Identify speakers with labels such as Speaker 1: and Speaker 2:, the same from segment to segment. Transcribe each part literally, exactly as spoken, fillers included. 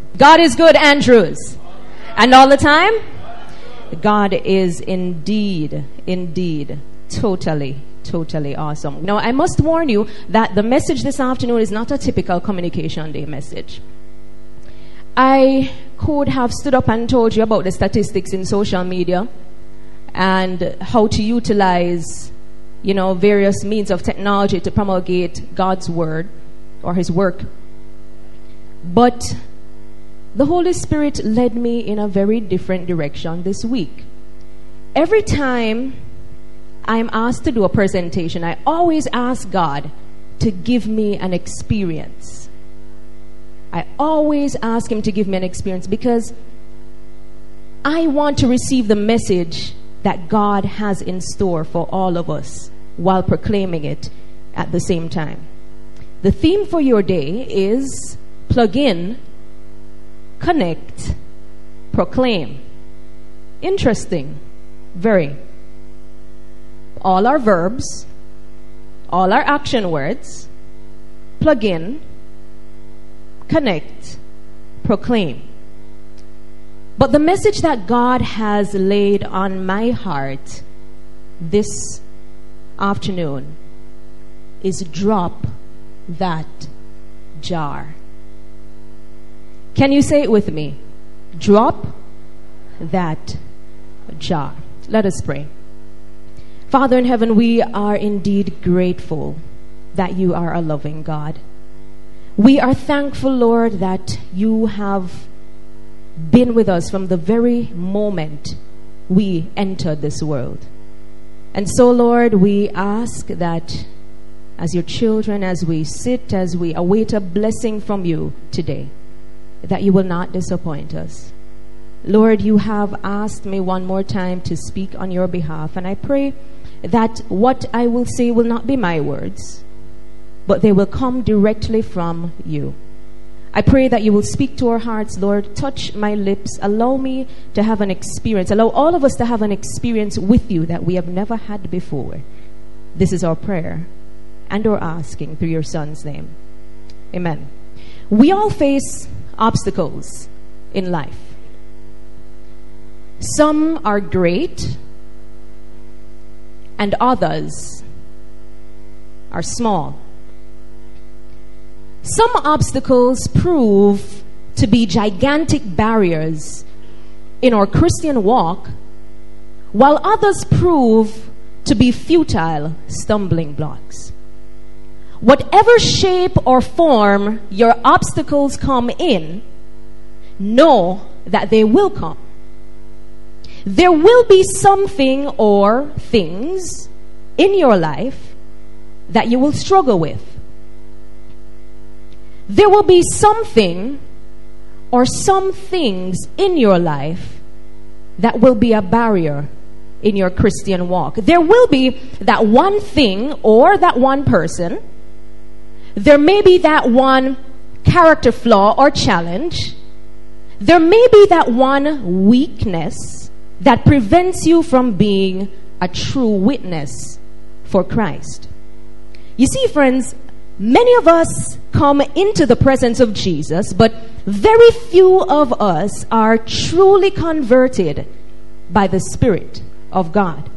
Speaker 1: God is good, Andrews. And all the time, God is indeed, indeed, totally, totally awesome. Now, I must warn you that the message this afternoon is not a typical Communication Day message. I could have stood up and told you about the statistics in social media and how to utilize, you know, various means of technology to promulgate God's word or his work. But the Holy Spirit led me in a very different direction this week. Every time I'm asked to do a presentation, I always ask God to give me an experience. I always ask him to give me an experience because I want to receive the message that God has in store for all of us while proclaiming it at the same time. The theme for your day is plug in, connect, proclaim. Interesting. Very. All our verbs, all our action words, plug in, connect, proclaim. But the message that God has laid on my heart this afternoon is drop that jar. Can you say it with me? Drop that jar. Let us pray. Father in heaven, we are indeed grateful that you are a loving God. We are thankful, Lord, that you have been with us from the very moment we entered this world. And so, Lord, we ask that as your children, as we sit, as we await a blessing from you today, that you will not disappoint us. Lord, you have asked me one more time to speak on your behalf, and I pray that what I will say will not be my words, but they will come directly from you. I pray that you will speak to our hearts, Lord. Touch my lips. Allow me to have an experience. Allow all of us to have an experience with you that we have never had before. This is our prayer and our asking through your Son's name. Amen. We all face obstacles in life. Some are great and others are small. Some obstacles prove to be gigantic barriers in our Christian walk, while others prove to be futile stumbling blocks. Whatever shape or form your obstacles come in, know that they will come. There will be something or things in your life that you will struggle with. There will be something or some things in your life that will be a barrier in your Christian walk. There will be that one thing or that one person. There may be that one character flaw or challenge. There may be that one weakness that prevents you from being a true witness for Christ. You see, friends, many of us come into the presence of Jesus, but very few of us are truly converted by the Spirit of God.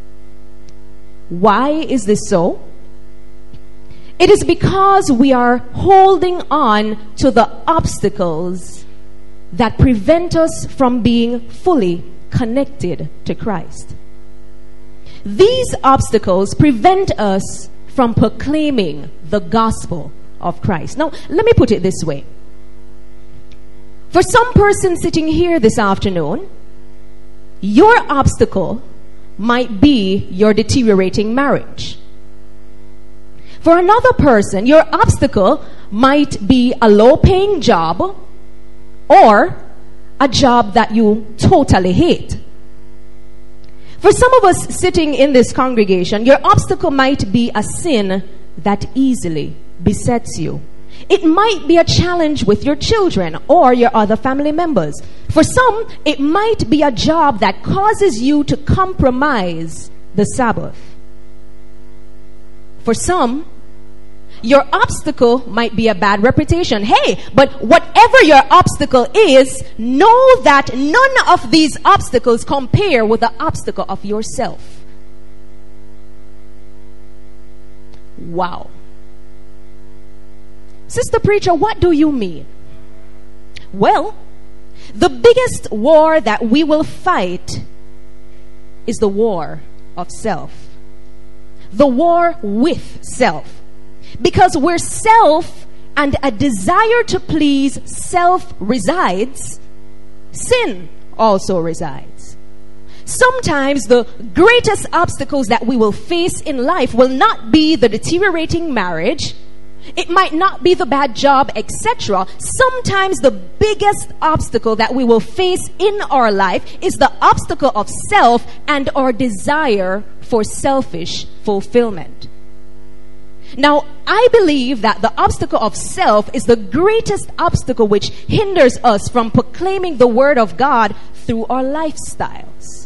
Speaker 1: Why is this so? It is because we are holding on to the obstacles that prevent us from being fully connected to Christ. These obstacles prevent us from proclaiming the gospel of Christ. Now, let me put it this way. For some person sitting here this afternoon, your obstacle might be your deteriorating marriage. For another person, your obstacle might be a low-paying job or a job that you totally hate. For some of us sitting in this congregation, your obstacle might be a sin that easily besets you. It might be a challenge with your children or your other family members. For some, it might be a job that causes you to compromise the Sabbath. For some, your obstacle might be a bad reputation. Hey, but whatever your obstacle is, know that none of these obstacles compare with the obstacle of yourself. Wow. Sister Preacher, what do you mean? Well, the biggest war that we will fight is the war of self. The war with self. Because where self and a desire to please self resides, sin also resides. Sometimes the greatest obstacles that we will face in life will not be the deteriorating marriage. It might not be the bad job, et cetera. Sometimes the biggest obstacle that we will face in our life is the obstacle of self and our desire for selfish fulfillment. Now, I believe that the obstacle of self is the greatest obstacle which hinders us from proclaiming the word of God through our lifestyles.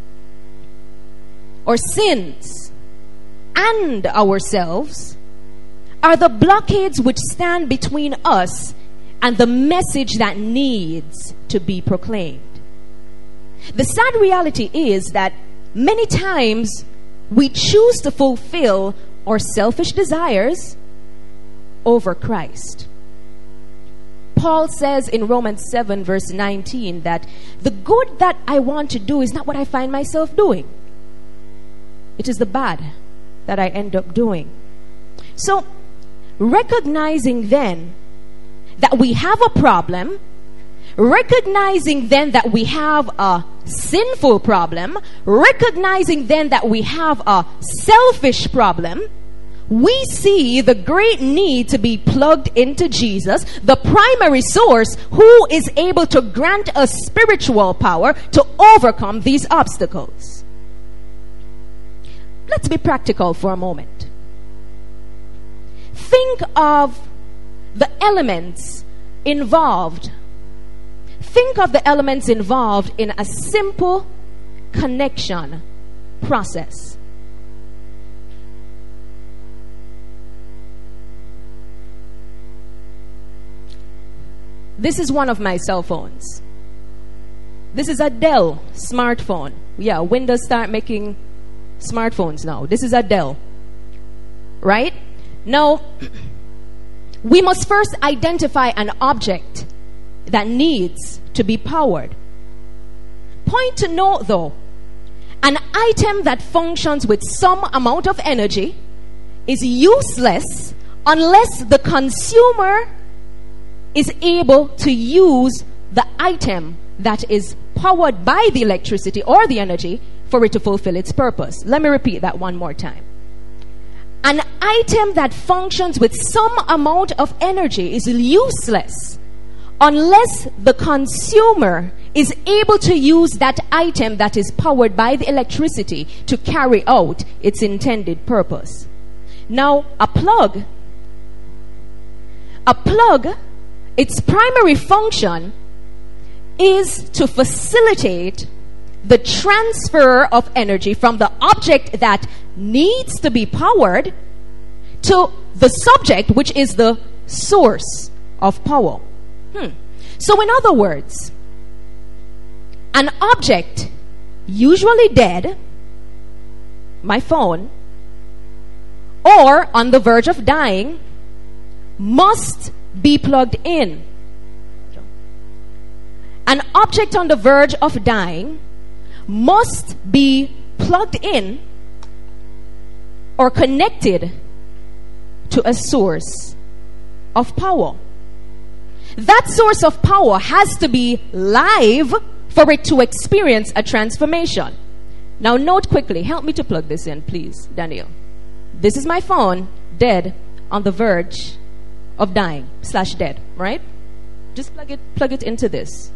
Speaker 1: Our sins and ourselves are the blockades which stand between us and the message that needs to be proclaimed. The sad reality is that many times we choose to fulfill our selfish desires over Christ. Paul says in Romans seven verse nineteen that the good that I want to do is not what I find myself doing. It is the bad that I end up doing. So, recognizing then that we have a problem, recognizing then that we have a sinful problem, recognizing then that we have a selfish problem, we see the great need to be plugged into Jesus, the primary source who is able to grant us spiritual power to overcome these obstacles. Let's be practical for a moment. Think of the elements involved. Think of the elements involved in a simple connection process. This is one of my cell phones. This is a Dell smartphone. Yeah, Windows start making smartphones now. This is a Dell. Right? Now, we must first identify an object that needs to be powered. Point to note though, an item that functions with some amount of energy is useless unless the consumer is able to use the item that is powered by the electricity or the energy for it to fulfill its purpose. Let me repeat that one more time. An item that functions with some amount of energy is useless unless the consumer is able to use that item that is powered by the electricity to carry out its intended purpose. Now, a plug, a plug, its primary function is to facilitate the transfer of energy from the object that needs to be powered to the subject, which is the source of power. Hmm. So in other words, an object usually dead, my phone, or on the verge of dying, must be plugged in. An object on the verge of dying must be plugged in or connected to a source of power. That source of power has to be live for it to experience a transformation. Now note quickly, help me to plug this in, please, Daniel. This is my phone, dead, on the verge of dying, slash dead, right? Just plug it, plug it into this.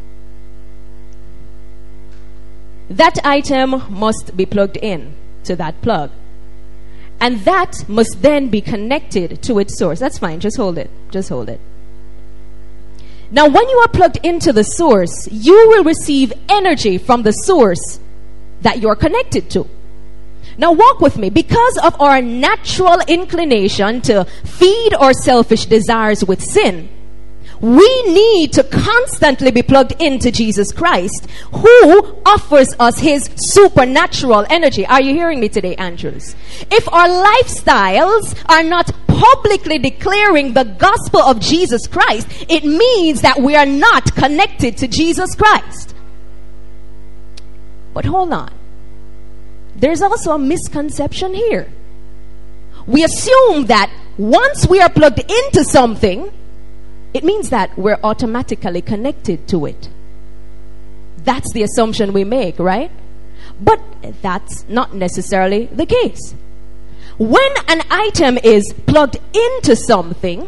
Speaker 1: That item must be plugged in to that plug. And that must then be connected to its source. That's fine, just hold it, just hold it. Now, when you are plugged into the source, you will receive energy from the source that you're connected to. Now walk with me. Because of our natural inclination to feed our selfish desires with sin, we need to constantly be plugged into Jesus Christ, who offers us his supernatural energy. Are you hearing me today, Andrews? If our lifestyles are not publicly declaring the gospel of Jesus Christ, it means that we are not connected to Jesus Christ. But hold on. There's also a misconception here. We assume that once we are plugged into something, it means that we're automatically connected to it. That's the assumption we make, right? But that's not necessarily the case. When an item is plugged into something,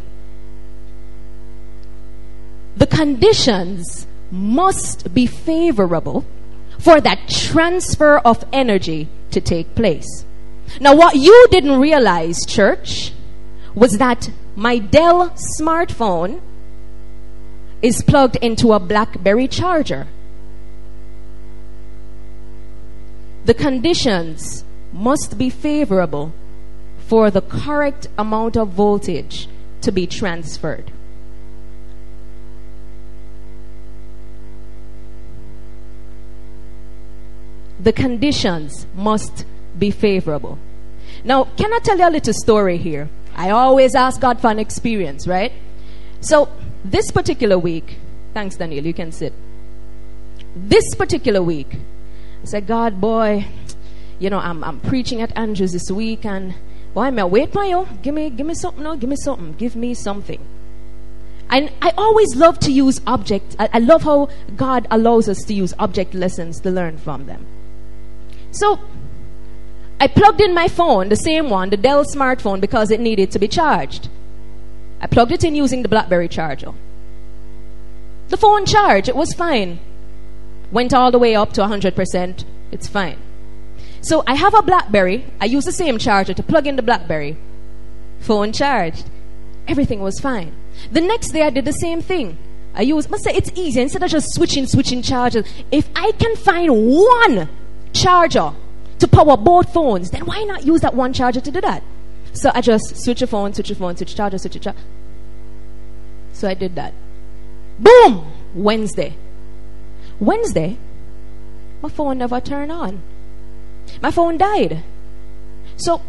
Speaker 1: the conditions must be favorable for that transfer of energy to take place. Now, what you didn't realize, church, was that my Dell smartphone is plugged into a BlackBerry charger. The conditions must be favorable for the correct amount of voltage to be transferred. The conditions must be favorable. Now, can I tell you a little story here? I always ask God for an experience, right? So, this particular week, thanks Daniel, you can sit. This particular week, I said, God, boy, you know, I'm I'm preaching at Andrews this week, and boy, I'm wait for you. Give me, give me something, no, give me something, give me something. And I always love to use object. I, I love how God allows us to use object lessons to learn from them. So, I plugged in my phone, the same one, the Dell smartphone, because it needed to be charged. I plugged it in using the BlackBerry charger. The phone charged, it was fine. Went all the way up to one hundred percent, it's fine. So I have a BlackBerry, I use the same charger to plug in the BlackBerry. Phone charged, everything was fine. The next day I did the same thing. I used, must say it's easy, instead of just switching, switching chargers, if I can find one charger to power both phones, then why not use that one charger to do that? So I just switch a phone, switch a phone, switch charger, switch a charger. So I did that. Boom! Wednesday. Wednesday, my phone never turned on. My phone died. So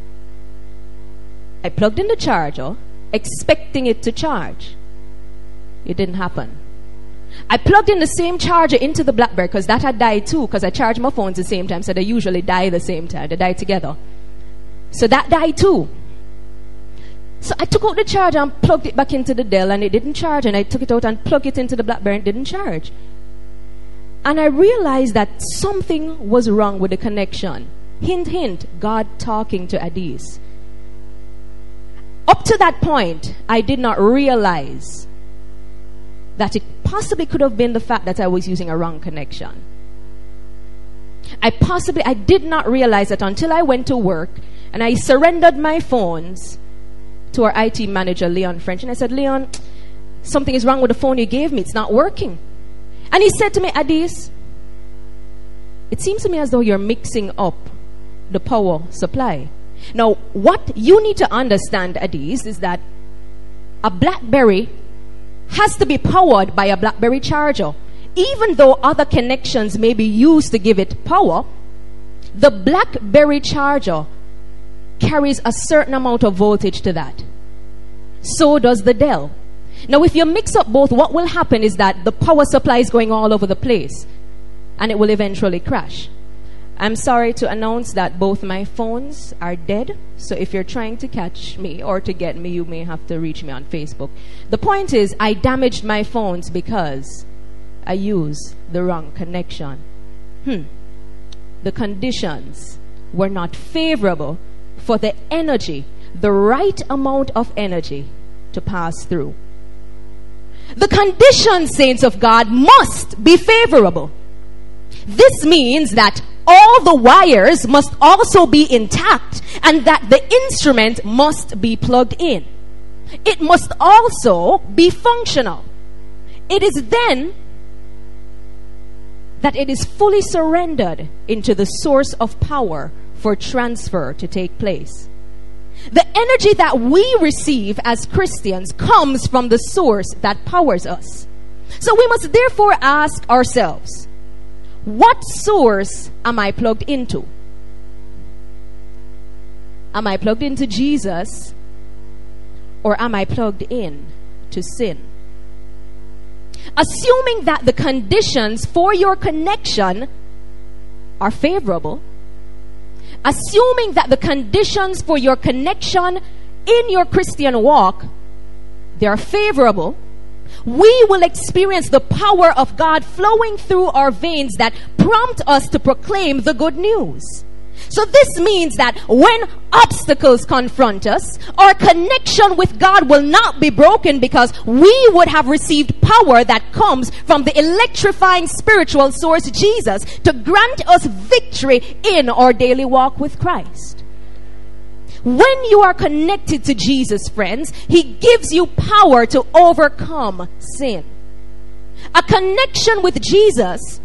Speaker 1: I plugged in the charger, expecting it to charge. It didn't happen. I plugged in the same charger into the BlackBerry, because that had died too, because I charge my phones at the same time, so they usually die at the same time. They die together. So that died too. So I took out the charger and plugged it back into the Dell, and it didn't charge. And I took it out and plugged it into the BlackBerry, and it didn't charge. And I realized that something was wrong with the connection. Hint, hint, God talking to Adis. Up to that point, I did not realize that it possibly could have been the fact that I was using a wrong connection. I possibly, I did not realize that until I went to work and I surrendered my phones to our I T manager, Leon French. And I said, Leon, something is wrong with the phone you gave me. It's not working. And he said to me, Adis, it seems to me as though you're mixing up the power supply. Now, what you need to understand, Adis, is that a BlackBerry has to be powered by a BlackBerry charger. Even though other connections may be used to give it power, the BlackBerry charger carries a certain amount of voltage to that. So does the Dell. Now, if you mix up both, what will happen is that the power supply is going all over the place, and it will eventually crash. I'm sorry to announce that both my phones are dead. So if you're trying to catch me or to get me, you may have to reach me on Facebook. The point is, I damaged my phones because I used the wrong connection. Hmm. The conditions were not favorable for the energy, the right amount of energy to pass through. The conditions, saints of God, must be favorable. This means that all the wires must also be intact and that the instrument must be plugged in. It must also be functional. It is then that it is fully surrendered into the source of power for transfer to take place. The energy that we receive as Christians comes from the source that powers us. So we must therefore ask ourselves, what source am I plugged into? Am I plugged into Jesus, or am I plugged in to sin? Assuming that the conditions for your connection are favorable, assuming that the conditions for your connection in your Christian walk, they are favorable, we will experience the power of God flowing through our veins that prompt us to proclaim the good news. So this means that when obstacles confront us, our connection with God will not be broken, because we would have received power that comes from the electrifying spiritual source, Jesus, to grant us victory in our daily walk with Christ. When you are connected to Jesus, friends, He gives you power to overcome sin. A connection with Jesus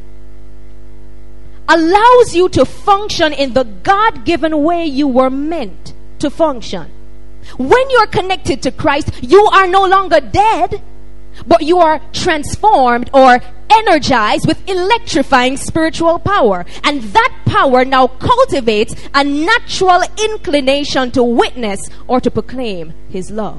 Speaker 1: allows you to function in the God-given way you were meant to function. When you're connected to Christ, you are no longer dead, but you are transformed or energized with electrifying spiritual power. And that power now cultivates a natural inclination to witness or to proclaim His love.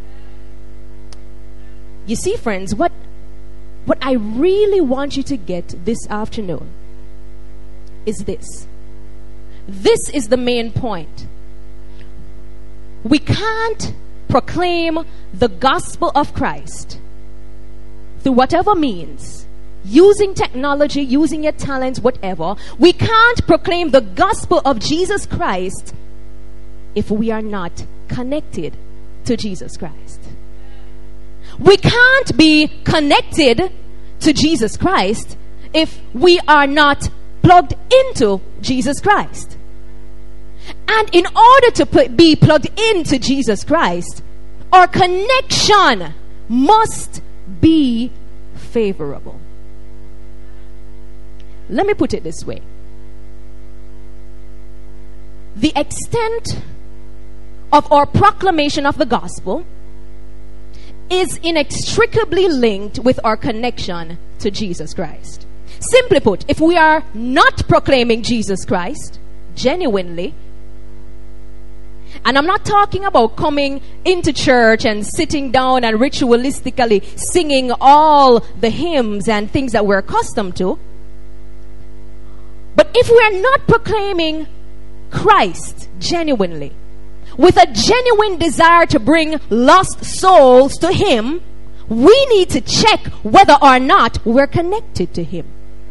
Speaker 1: You see, friends, what, what I really want you to get this afternoon is this. This is the main point. We can't proclaim the gospel of Christ through whatever means, using technology, using your talents, whatever. We can't proclaim the gospel of Jesus Christ if we are not connected to Jesus Christ. We can't be connected to Jesus Christ if we are not plugged into Jesus Christ. And in order to put, be plugged into Jesus Christ, our connection must be favorable. Let me put it this way. The extent of our proclamation of the gospel is inextricably linked with our connection to Jesus Christ. Simply put, if we are not proclaiming Jesus Christ genuinely, and I'm not talking about coming into church and sitting down and ritualistically singing all the hymns and things that we're accustomed to, but if we are not proclaiming Christ genuinely, with a genuine desire to bring lost souls to Him, we need to check whether or not we're connected to Him.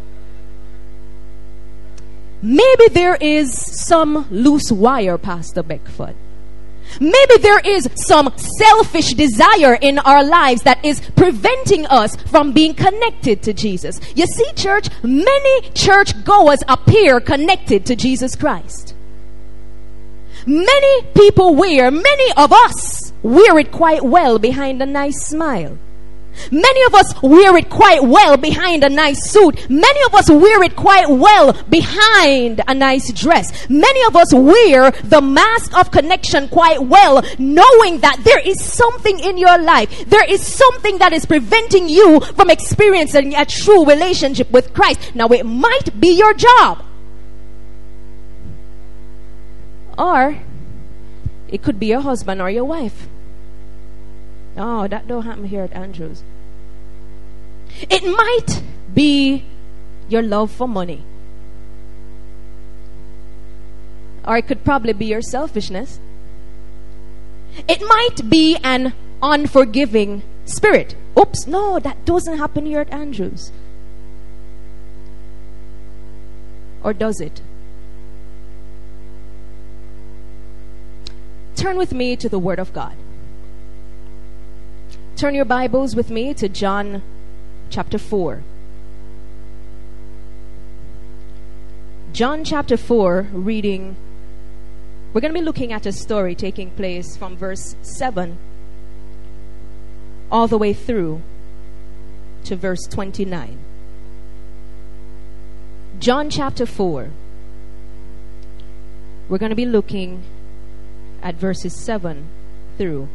Speaker 1: Maybe there is some loose wire, Pastor Beckford. Maybe there is some selfish desire in our lives that is preventing us from being connected to Jesus. You see, church, many church goers appear connected to Jesus Christ. Many people wear, many of us wear it quite well behind a nice smile. Many of us wear it quite well behind a nice suit. Many of us wear it quite well behind a nice dress. Many of us wear the mask of connection quite well, knowing that there is something in your life. There is something that is preventing you from experiencing a true relationship with Christ. Now, it might be your job. Or it could be your husband or your wife. Oh, that don't happen here at Andrews. It might be your love for money. Or it could probably be your selfishness. It might be an unforgiving spirit. Oops, no, that doesn't happen here at Andrews. Or does it? Turn with me to the Word of God. Turn your Bibles with me to John chapter four. John chapter four, reading. We're going to be looking at a story taking place from verse seven all the way through to verse twenty-nine. John chapter four, We're going to be looking at verses seven through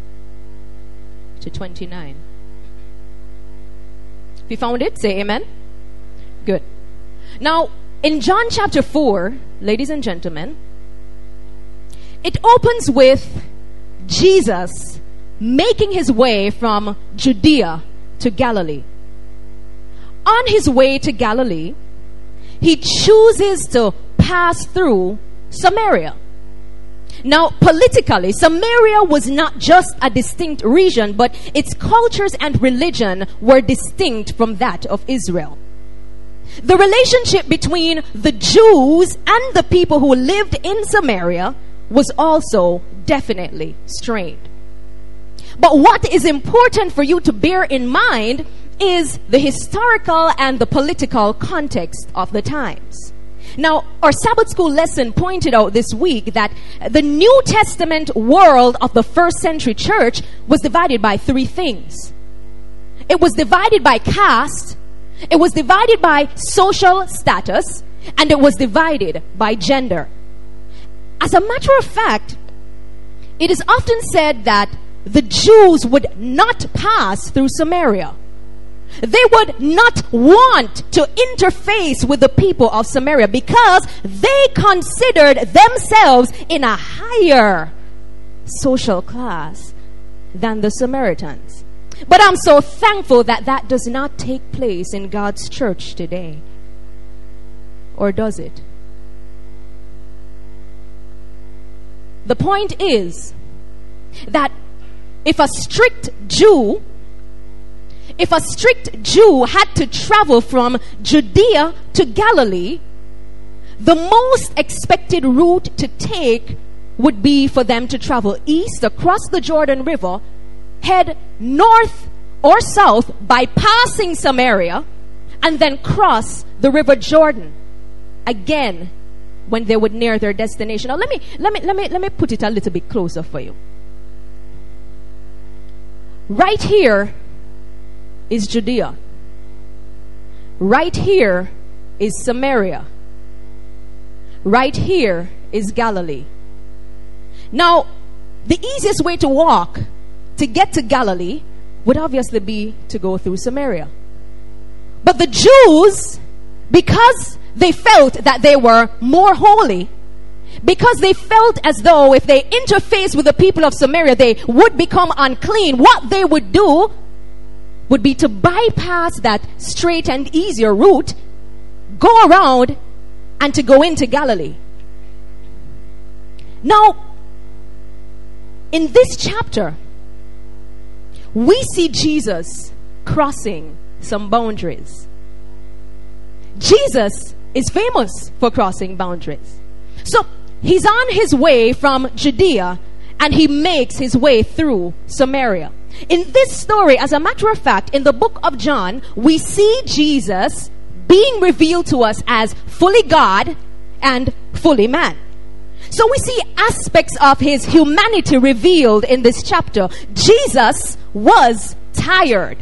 Speaker 1: to twenty-nine. If you found it, say amen. Good. Now, in John chapter four, ladies and gentlemen, it opens with Jesus making his way from Judea to Galilee. On his way to Galilee, he chooses to pass through Samaria. Now, politically, Samaria was not just a distinct region, but its cultures and religion were distinct from that of Israel. The relationship between the Jews and the people who lived in Samaria was also definitely strained. But what is important for you to bear in mind is the historical and the political context of the times. Now, our Sabbath school lesson pointed out this week that the New Testament world of the first century church was divided by three things. It was divided by caste, it was divided by social status, and it was divided by gender. As a matter of fact, it is often said that the Jews would not pass through Samaria. They would not want to interface with the people of Samaria because they considered themselves in a higher social class than the Samaritans. But I'm so thankful that that does not take place in God's church today. Or does it? The point is that if a strict Jew If a strict Jew had to travel from Judea to Galilee, the most expected route to take would be for them to travel east across the Jordan River, head north or south by passing Samaria, and then cross the River Jordan again when they would near their destination. Now let me let me let me let me put it a little bit closer for you. Right here is Judea. Right here is Samaria. Right here is Galilee. Now, the easiest way to walk to get to Galilee would obviously be to go through Samaria. But the Jews, because they felt that they were more holy, because they felt as though if they interfaced with the people of Samaria, they would become unclean, what they would do would be to bypass that straight and easier route, go around, and to go into Galilee. Now, in this chapter, we see Jesus crossing some boundaries. Jesus is famous for crossing boundaries. So, he's on his way from Judea, and he makes his way through Samaria. In this story, as a matter of fact, in the book of John, we see Jesus being revealed to us as fully God and fully man. So we see aspects of his humanity revealed in this chapter. Jesus was tired.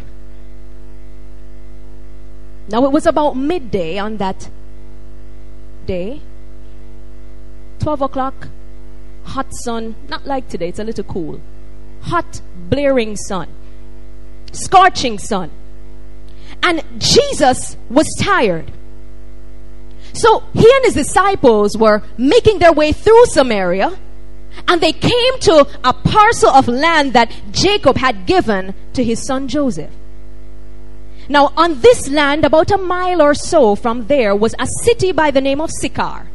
Speaker 1: Now it was about midday on that day. twelve o'clock, hot sun, not like today, it's a little cool. Hot, blaring sun, scorching sun. And Jesus was tired. So he and his disciples were making their way through Samaria, and they came to a parcel of land that Jacob had given to his son Joseph. Now on this land, about a mile or so from there, was a city by the name of Sychar.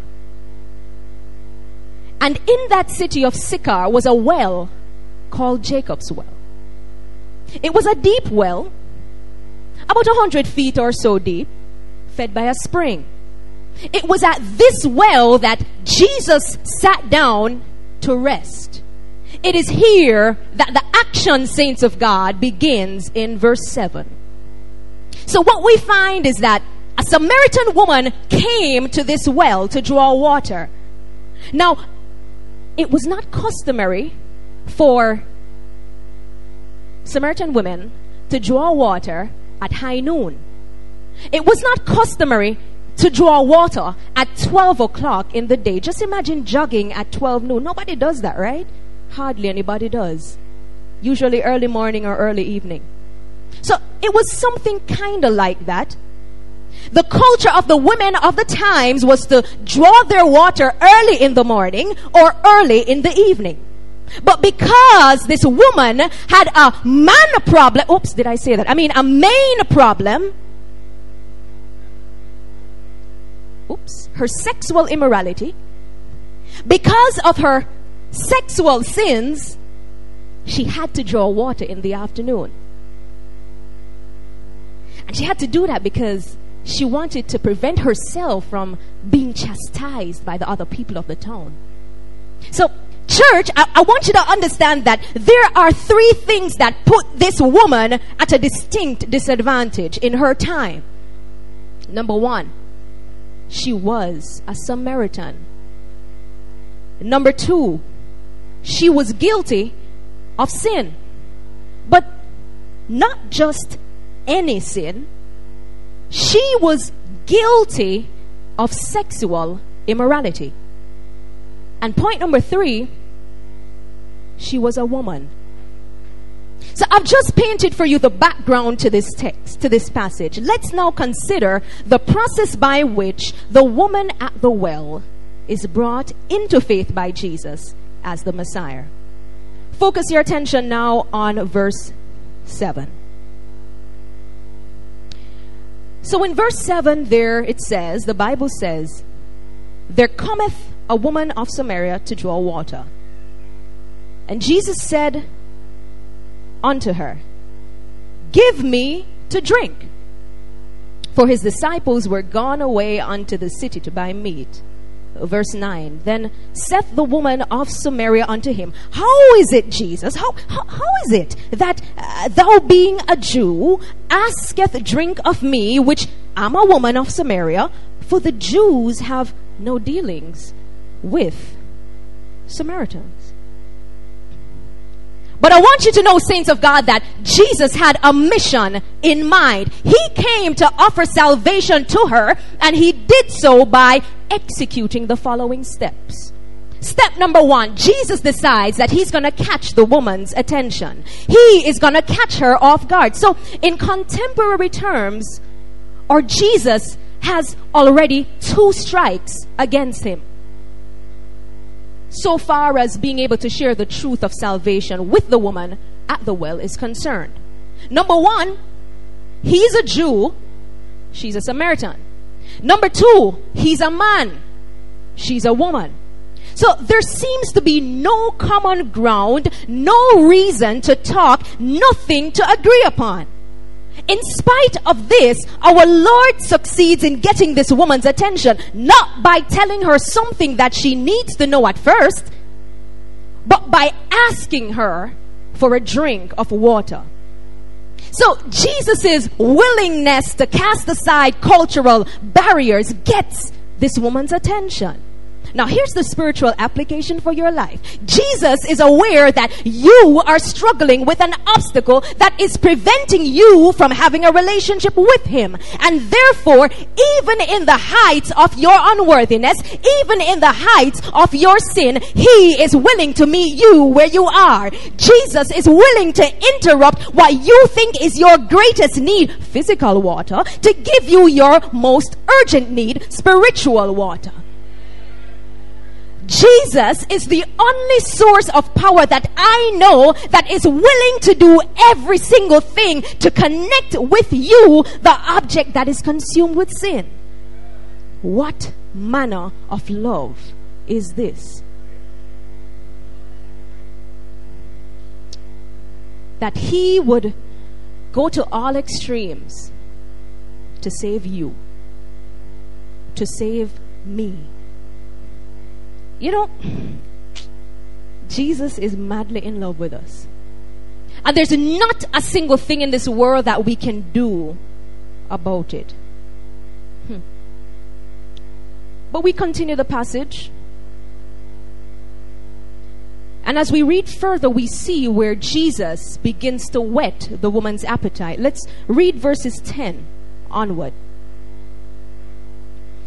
Speaker 1: And in that city of Sychar was a well called Jacob's well. It was a deep well, about a hundred feet or so deep, fed by a spring. It was at this well that Jesus sat down to rest. It is here that the action, saints of God, begins in verse seven. So what we find is that a Samaritan woman came to this well to draw water. Now, it was not customary for Samaritan women to draw water at high noon. It was not customary to draw water at twelve o'clock in the day. Just imagine jogging at twelve noon. Nobody does that, right? Hardly anybody does. Usually early morning or early evening. So it was something kind of like that. The culture of the women of the times was to draw their water early in the morning or early in the evening. But because this woman had a man problem, oops, did I say that? I mean a main problem, oops, her sexual immorality, because of her sexual sins, she had to draw water in the afternoon. And she had to do that because she wanted to prevent herself from being chastised by the other people of the town. So, church, I, I want you to understand that there are three things that put this woman at a distinct disadvantage in her time. Number one, she was a Samaritan. Number two, she was guilty of sin. But not just any sin. She was guilty of sexual immorality. And point number three, she was a woman. So I've just painted for you the background to this text, to this passage. Let's now consider the process by which the woman at the well is brought into faith by Jesus as the Messiah. Focus your attention now on verse seven. So in verse seven there it says, the Bible says, there cometh a woman of Samaria to draw water. And Jesus said unto her, give me to drink. For his disciples were gone away unto the city to buy meat. Verse nine, then saith the woman of Samaria unto him, how is it, Jesus, how, how, how is it that uh, thou being a Jew asketh drink of me, which am a woman of Samaria? For the Jews have no dealings with Samaritans. But I want you to know, saints of God, that Jesus had a mission in mind. He came to offer salvation to her, and he did so by executing the following steps. Step number one, Jesus decides that he's going to catch the woman's attention. He is going to catch her off guard. So in contemporary terms, our Jesus has already two strikes against him, so far as being able to share the truth of salvation with the woman at the well is concerned. Number one, he's a Jew, she's a Samaritan. Number two, he's a man, she's a woman. So there seems to be no common ground, no reason to talk, nothing to agree upon. In spite of this, our Lord succeeds in getting this woman's attention, not by telling her something that she needs to know at first, but by asking her for a drink of water. So Jesus' willingness to cast aside cultural barriers gets this woman's attention. Now here's the spiritual application for your life. Jesus is aware that you are struggling with an obstacle that is preventing you from having a relationship with him. And therefore, even in the heights of your unworthiness, even in the heights of your sin, he is willing to meet you where you are. Jesus is willing to interrupt what you think is your greatest need, physical water, to give you your most urgent need, spiritual water. Jesus is the only source of power that I know that is willing to do every single thing to connect with you, the object that is consumed with sin. What manner of love is this? That he would go to all extremes to save you, to save me. You know, Jesus is madly in love with us. And there's not a single thing in this world that we can do about it. Hmm. But we continue the passage. And as we read further, we see where Jesus begins to whet the woman's appetite. Let's read verses ten onward.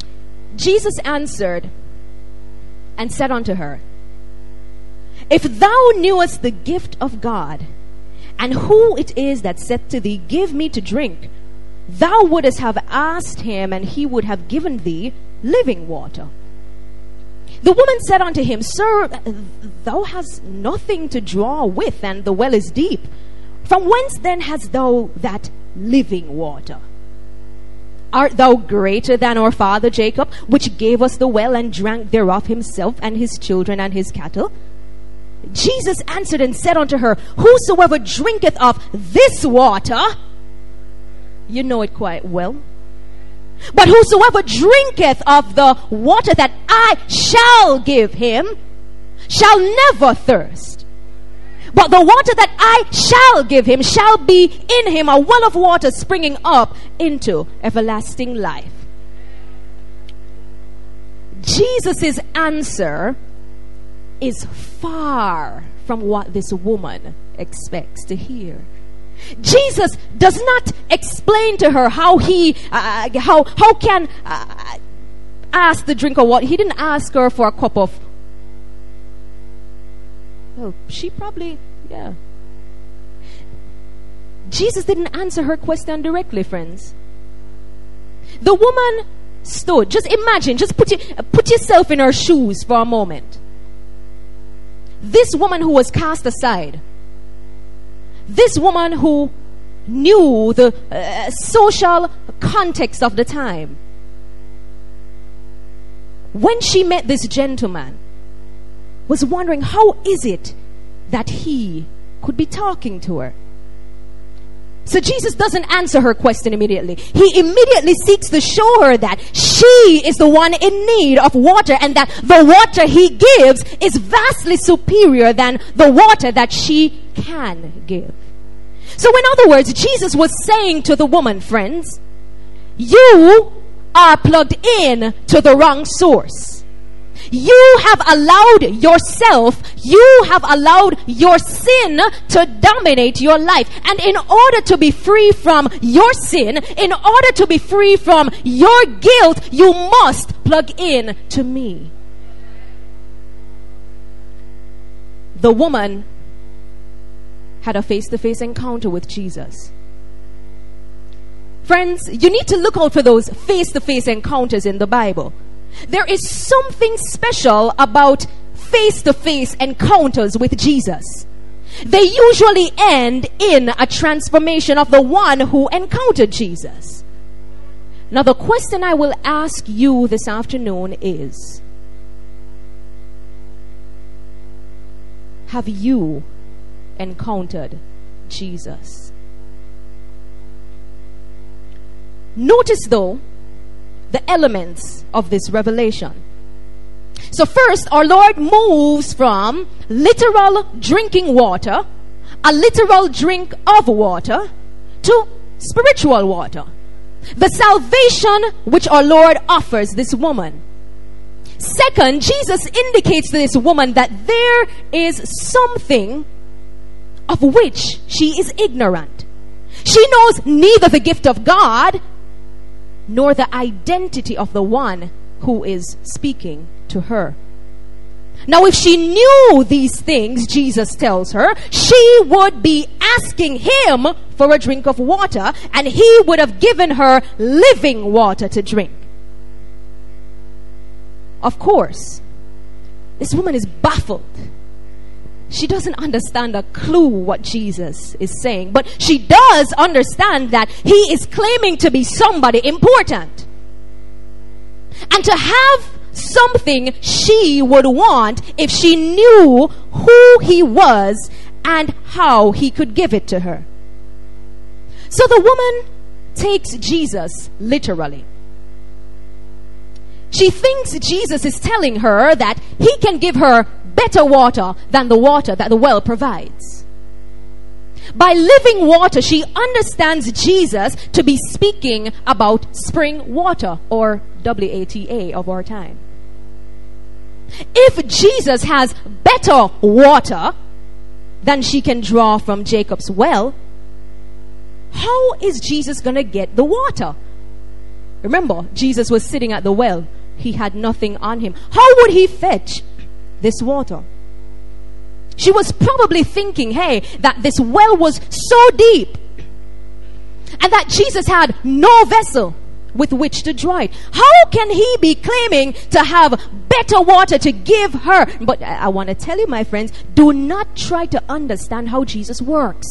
Speaker 1: Jesus answered and said unto her, If thou knewest the gift of God, and who it is that said to thee, Give me to drink, thou wouldest have asked him, and he would have given thee living water. The woman said unto him, Sir, thou hast nothing to draw with, and the well is deep. From whence then hast thou that living water? Art thou greater than our father Jacob, which gave us the well, and drank thereof himself, and his children, and his cattle? Jesus answered and said unto her, Whosoever drinketh of this water, you know it quite well, but whosoever drinketh of the water that I shall give him shall never thirst. But the water that I shall give him shall be in him a well of water springing up into everlasting life. Jesus' answer is far from what this woman expects to hear. Jesus does not explain to her how he, uh, how how can uh, ask the drinker what. He didn't ask her for a cup of. Well, she probably, yeah. Jesus didn't answer her question directly, friends. The woman stood. Just imagine. Just put you, put yourself in her shoes for a moment. This woman who was cast aside. This woman who knew the uh, social context of the time. When she met this gentleman, was wondering, how is it that he could be talking to her? So Jesus doesn't answer her question immediately. He immediately seeks to show her that she is the one in need of water, and that the water he gives is vastly superior than the water that she can give. So in other words, Jesus was saying to the woman, friends, you are plugged in to the wrong source. You have allowed yourself, you have allowed your sin to dominate your life. And in order to be free from your sin, in order to be free from your guilt, you must plug in to me. The woman had a face-to-face encounter with Jesus. Friends, you need to look out for those face-to-face encounters in the Bible. There is something special about face-to-face encounters with Jesus. They usually end in a transformation of the one who encountered Jesus. Now, the question I will ask you this afternoon is, have you encountered Jesus? Notice, though, the elements of this revelation. So first, our Lord moves from literal drinking water, a literal drink of water, to spiritual water. The salvation which our Lord offers this woman. Second, Jesus indicates to this woman that there is something of which she is ignorant. She knows neither the gift of God nor the identity of the one who is speaking to her. Now, if she knew these things, Jesus tells her, she would be asking him for a drink of water, and he would have given her living water to drink. Of course, this woman is baffled. She doesn't understand a clue what Jesus is saying, but she does understand that he is claiming to be somebody important. And to have something she would want if she knew who he was and how he could give it to her. So the woman takes Jesus literally. She thinks Jesus is telling her that he can give her better water than the water that the well provides. By living water, she understands Jesus to be speaking about spring water, or W A T A of our time. If Jesus has better water than she can draw from Jacob's well, how is Jesus going to get the water? Remember, Jesus was sitting at the well he had nothing on him. How would he fetch this water? She was probably thinking, hey, that this well was so deep and that Jesus had no vessel with which to draw it. How can he be claiming to have better water to give her? But I, I want to tell you, my friends, do not try to understand how Jesus works.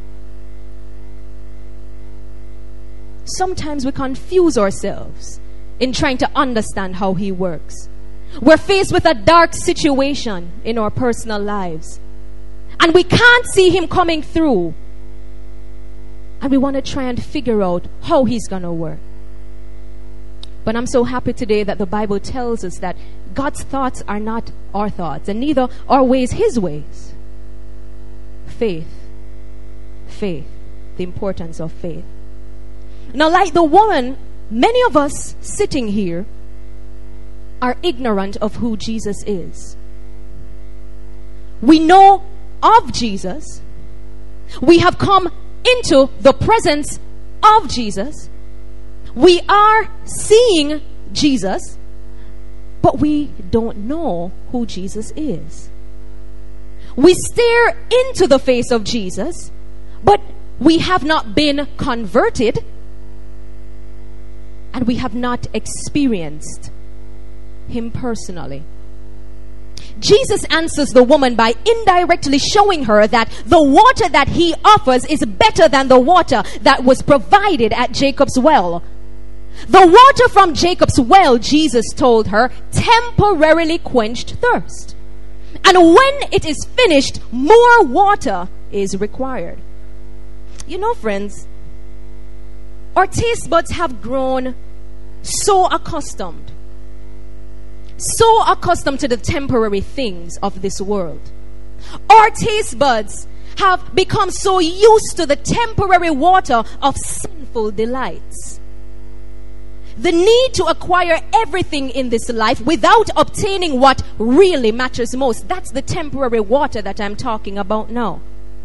Speaker 1: Sometimes we confuse ourselves in trying to understand how he works. We're faced with a dark situation in our personal lives, and we can't see him coming through. And we want to try and figure out how he's going to work. But I'm so happy today that the Bible tells us that God's thoughts are not our thoughts, and neither are ways his ways. Faith. Faith. The importance of faith. Now, like the woman, many of us sitting here are ignorant of who Jesus is. We know of Jesus. We have come into the presence of Jesus. We are seeing Jesus, but we don't know who Jesus is. We stare into the face of Jesus, but we have not been converted, and we have not experienced him personally. Jesus answers the woman by indirectly showing her that the water that he offers is better than the water that was provided at Jacob's well. The water from Jacob's well, Jesus told her, temporarily quenched thirst. And when it is finished, more water is required. You know, friends, our taste buds have grown so accustomed, so accustomed to the temporary things of this world. Our taste buds have become so used to the temporary water of sinful delights. The need to acquire everything in this life without obtaining what really matters most. That's the temporary water that I'm talking about now.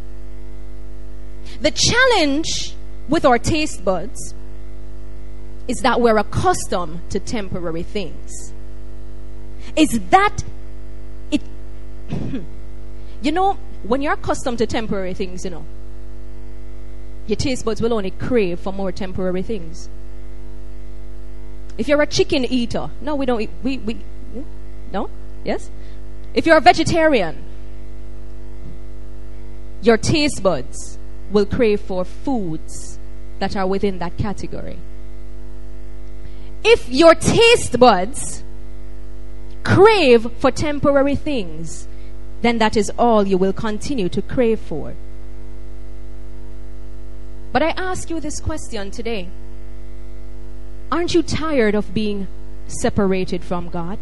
Speaker 1: The challenge with our taste buds is that we're accustomed to temporary things. Is that it? You know, when you're accustomed to temporary things, you know, your taste buds will only crave for more temporary things. If you're a chicken eater, no, we don't eat, we, we, no? Yes? If you're a vegetarian, your taste buds will crave for foods that are within that category. If your taste buds crave for temporary things, then that is all you will continue to crave for. But I ask you this question today. Aren't you tired of being separated from God?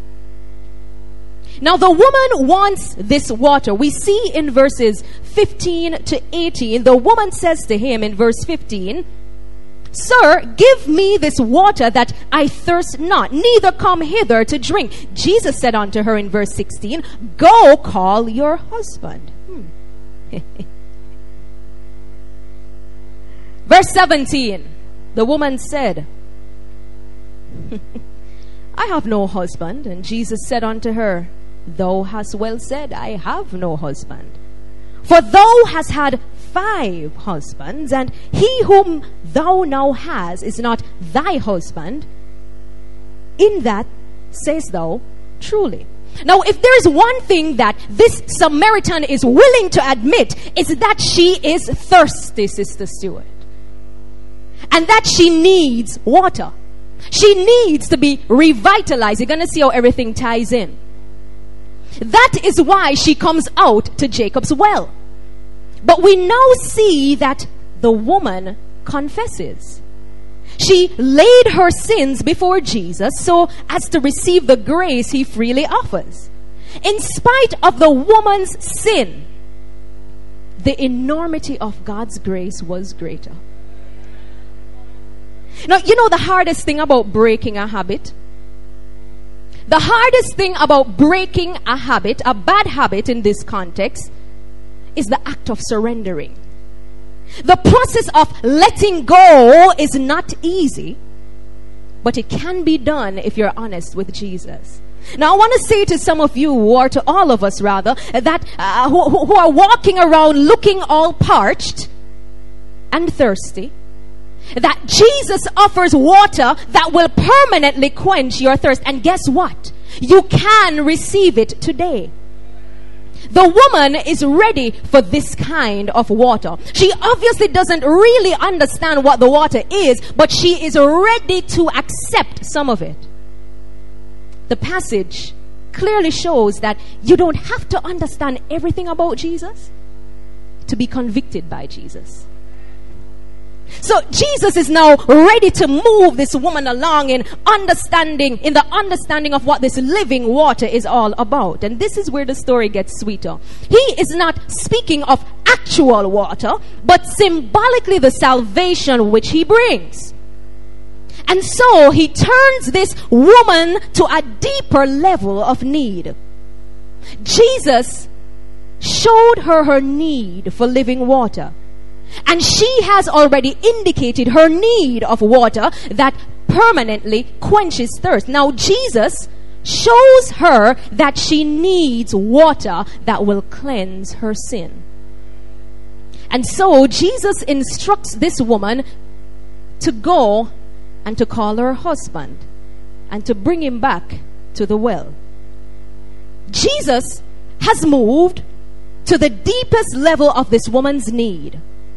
Speaker 1: Now the woman wants this water. We see in verses fifteen to eighteen, the woman says to him in verse fifteen, "Sir, give me this water that I thirst not, neither come hither to drink." Jesus said unto her in verse sixteen, "Go call your husband." Hmm. Verse seventeen, the woman said, "I have no husband." And Jesus said unto her, "Thou hast well said, I have no husband. For thou hast had five husbands, and he whom thou now hast is not thy husband. In that sayest thou truly." Now, if there is one thing that this Samaritan is willing to admit, is that she is thirsty, Sister Stewart. And that she needs water. She needs to be revitalized. You're going to see how everything ties in. That is why she comes out to Jacob's well. But we now see that the woman confesses. She laid her sins before Jesus so as to receive the grace he freely offers. In spite of the woman's sin, the enormity of God's grace was greater. Now, you know the hardest thing about breaking a habit? The hardest thing about breaking a habit, a bad habit in this context, is the act of surrendering. The process of letting go is not easy, but it can be done if you're honest with Jesus. Now, I want to say to some of you, or to all of us rather, that uh, who, who are walking around looking all parched and thirsty, that Jesus offers water that will permanently quench your thirst. And guess what? You can receive it today. The woman is ready for this kind of water. She obviously doesn't really understand what the water is, but she is ready to accept some of it. The passage clearly shows that you don't have to understand everything about Jesus to be convicted by Jesus. So Jesus is now ready to move this woman along in understanding, in the understanding of what this living water is all about. And this is where the story gets sweeter. He is not speaking of actual water, but symbolically the salvation which he brings. And so he turns this woman to a deeper level of need. Jesus showed her her need for living water. And she has already indicated her need of water that permanently quenches thirst. Now Jesus shows her that she needs water that will cleanse her sin. And so Jesus instructs this woman to go and to call her husband and to bring him back to the well. Jesus has moved to the deepest level of this woman's need.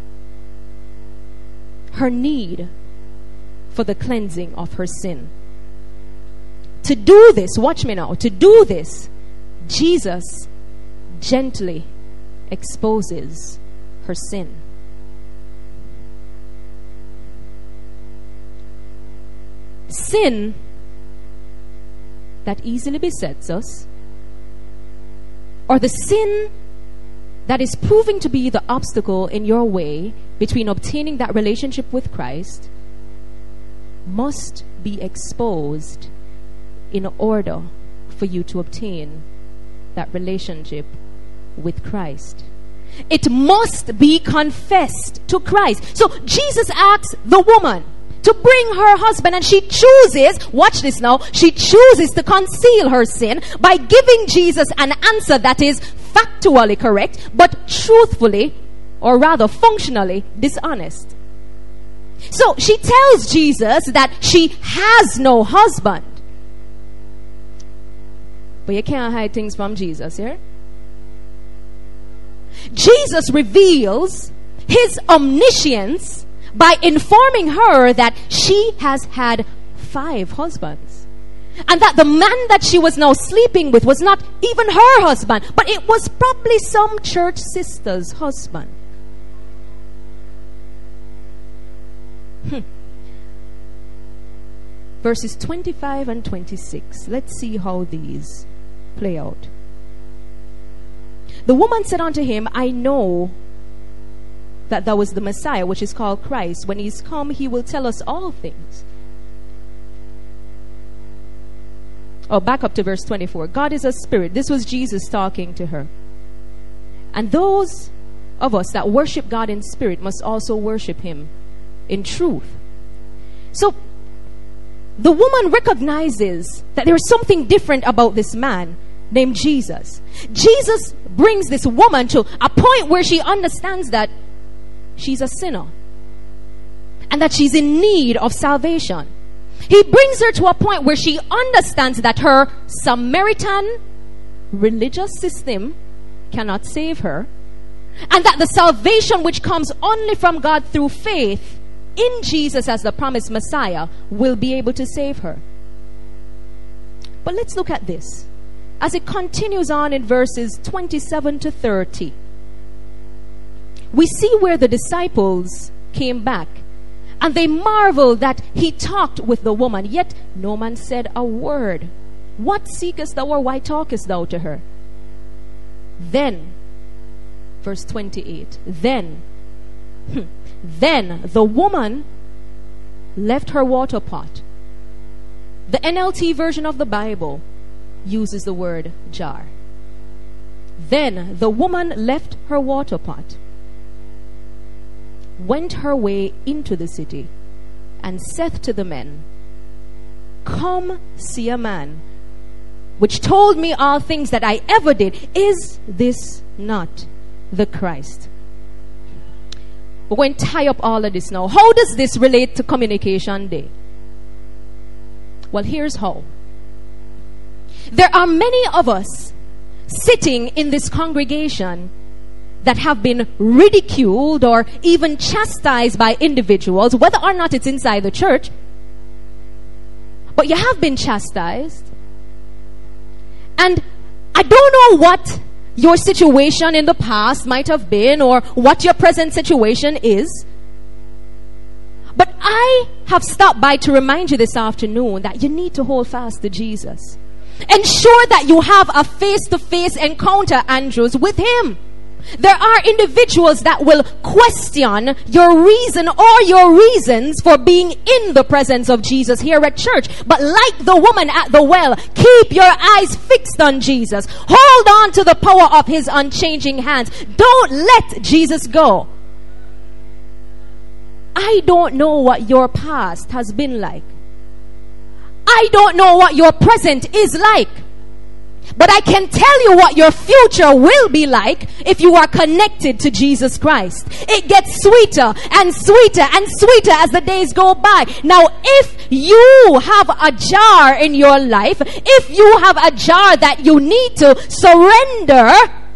Speaker 1: Her need for the cleansing of her sin. To do this, watch me now, to do this, Jesus gently exposes her sin. Sin that easily besets us, or the sin that is proving to be the obstacle in your way between obtaining that relationship with Christ, must be exposed in order for you to obtain that relationship with Christ. It must be confessed to Christ. So Jesus asks the woman to bring her husband, and she chooses, watch this now, she chooses to conceal her sin by giving Jesus an answer that is factually correct, but truthfully, or rather functionally, dishonest. So she tells Jesus that she has no husband. But you can't hide things from Jesus here. Jesus reveals his omniscience by informing her that she has had five husbands. And that the man that she was now sleeping with was not even her husband, but it was probably some church sister's husband. Hmm. Verses twenty-five and twenty-six. Let's see how these play out. The woman said unto him, I know that thou was the Messiah, which is called Christ. When he is come, he will tell us all things. Oh, back up to verse twenty-four. God is a spirit. This was Jesus talking to her. And those of us that worship God in spirit must also worship him in truth. So the woman recognizes that there is something different about this man named Jesus. Jesus brings this woman to a point where she understands that she's a sinner and that she's in need of salvation. He brings her to a point where she understands that her Samaritan religious system cannot save her, and that the salvation which comes only from God through faith in Jesus as the promised Messiah will be able to save her. But let's look at this as it continues on in verses twenty-seven to thirty. We see where the disciples came back, and they marveled that he talked with the woman, yet no man said a word. What seekest thou, or why talkest thou to her? Then, verse twenty-eight, then, then the woman left her water pot. The N L T version of the Bible uses the word jar. Then the woman left her water pot, went her way into the city, and saith to the men, come see a man which told me all things that I ever did. Is this not the Christ? We're going to tie up all of this now. How does this relate to Communication Day? Well, here's how. There are many of us sitting in this congregation that have been ridiculed or even chastised by individuals, whether or not it's inside the church, but you have been chastised. And I don't know what your situation in the past might have been or what your present situation is, but I have stopped by to remind you this afternoon that you need to hold fast to Jesus. Ensure that you have a face-to-face encounter, Andrews, with Him. There are individuals that will question your reason or your reasons for being in the presence of Jesus here at church. But like the woman at the well, keep your eyes fixed on Jesus. Hold on to the power of His unchanging hands. Don't let Jesus go. I don't know what your past has been like. I don't know what your present is like. But I can tell you what your future will be like if you are connected to Jesus Christ. It gets sweeter and sweeter and sweeter as the days go by. Now, if you have a jar in your life, if you have a jar that you need to surrender,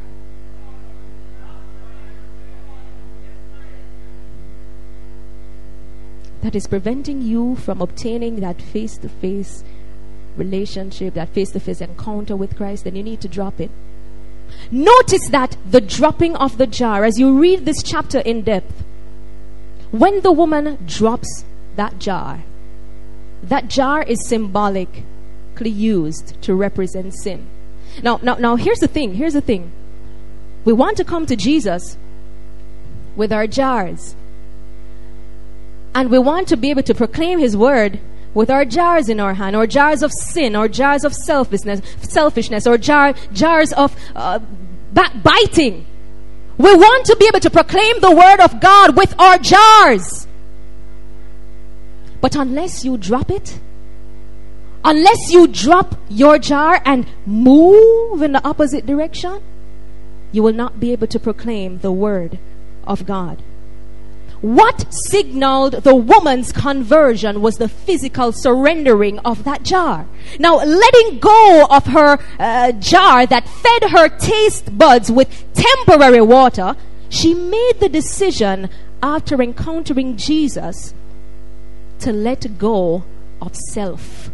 Speaker 1: that is preventing you from obtaining that face-to-face relationship, that face-to-face encounter with Christ, then you need to drop it. Notice that the dropping of the jar, as you read this chapter in depth, when the woman drops that jar, that jar is symbolically used to represent sin. Now, now, now here's the thing, here's the thing. We want to come to Jesus with our jars. And we want to be able to proclaim His word with our jars in our hand, or jars of sin, or jars of selfishness, selfishness, or jar, jars of uh, backbiting. We want to be able to proclaim the word of God with our jars. But unless you drop it, unless you drop your jar and move in the opposite direction, you will not be able to proclaim the word of God. What signaled the woman's conversion was the physical surrendering of that jar. Now, letting go of her uh, jar that fed her taste buds with temporary water, she made the decision after encountering Jesus to let go of self.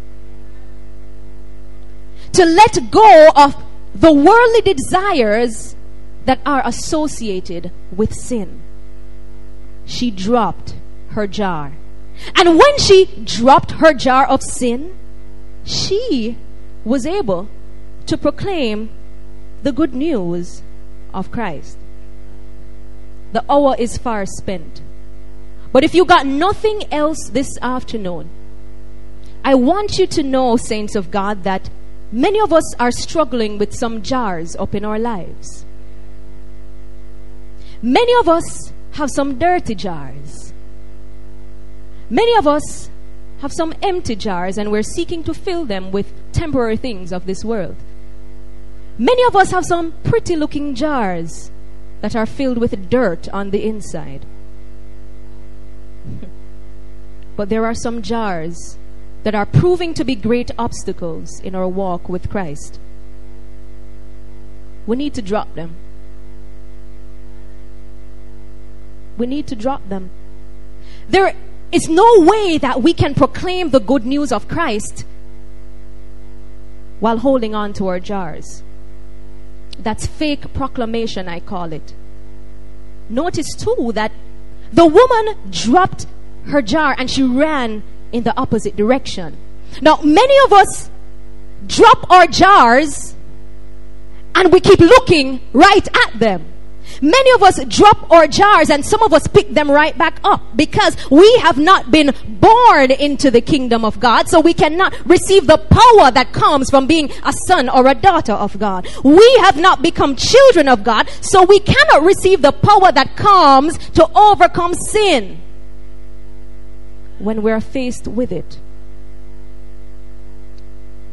Speaker 1: To let go of the worldly desires that are associated with sin. She dropped her jar. And when she dropped her jar of sin, she was able to proclaim the good news of Christ. The hour is far spent. But if you got nothing else this afternoon, I want you to know, saints of God, that many of us are struggling with some jars up in our lives. Many of us have some dirty jars. Many of us have some empty jars, and we're seeking to fill them with temporary things of this world. Many of us have some pretty looking jars that are filled with dirt on the inside. But there are some jars that are proving to be great obstacles in our walk with Christ. We need to drop them. We need to drop them. There is no way that we can proclaim the good news of Christ while holding on to our jars. That's fake proclamation, I call it. Notice too that the woman dropped her jar and she ran in the opposite direction. Now, many of us drop our jars and we keep looking right at them. Many of us drop our jars and some of us pick them right back up because we have not been born into the kingdom of God, so we cannot receive the power that comes from being a son or a daughter of God. We have not become children of God, so we cannot receive the power that comes to overcome sin when we're faced with it.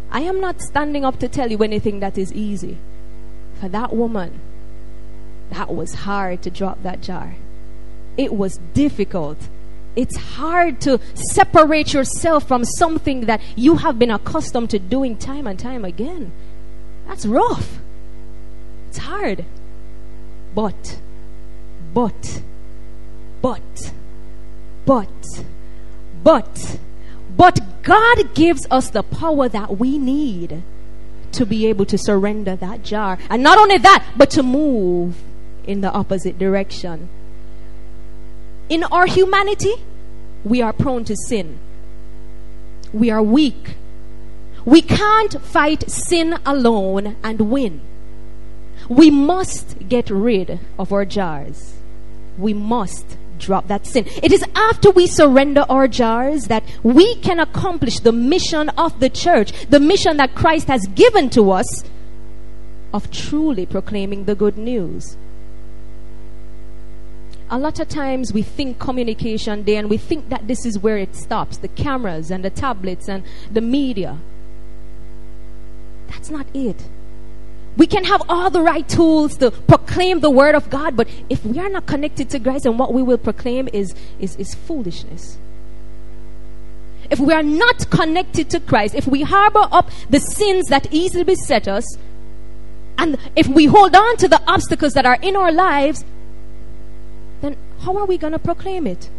Speaker 1: I am not standing up to tell you anything that is easy. For that woman, that was hard to drop that jar. It was difficult. It's hard to separate yourself from something that you have been accustomed to doing time and time again. That's rough. It's hard. But, but, but, but, but, but God gives us the power that we need to be able to surrender that jar. And not only that, but to move in the opposite direction. In our humanity, we are prone to sin. We are weak. We can't fight sin alone and win. We must get rid of our jars. We must drop that sin. It is after we surrender our jars that we can accomplish the mission of the church, the mission that Christ has given to us of truly proclaiming the good news. A lot of times we think communication day and we think that this is where it stops, the cameras and the tablets and the media. That's not it. We can have all the right tools to proclaim the word of God, but if we are not connected to Christ, and what we will proclaim is, is, is foolishness. If we are not connected to Christ, if we harbor up the sins that easily beset us, and if we hold on to the obstacles that are in our lives, then how are we going to proclaim it?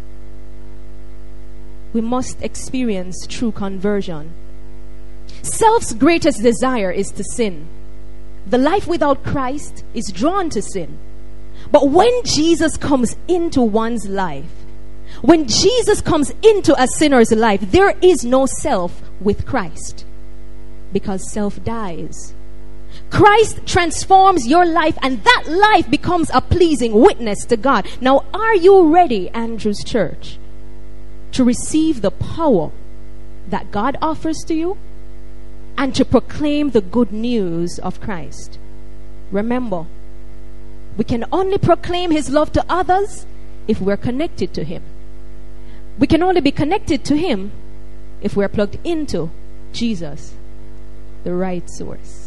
Speaker 1: We must experience true conversion. Self's greatest desire is to sin. The life without Christ is drawn to sin. But when Jesus comes into one's life, when Jesus comes into a sinner's life, there is no self with Christ, because self dies. Christ transforms your life, and that life becomes a pleasing witness to God. Now, are you ready, Andrews Church, to receive the power that God offers to you and to proclaim the good news of Christ? Remember, we can only proclaim His love to others if we're connected to Him. We can only be connected to Him if we're plugged into Jesus, the right source.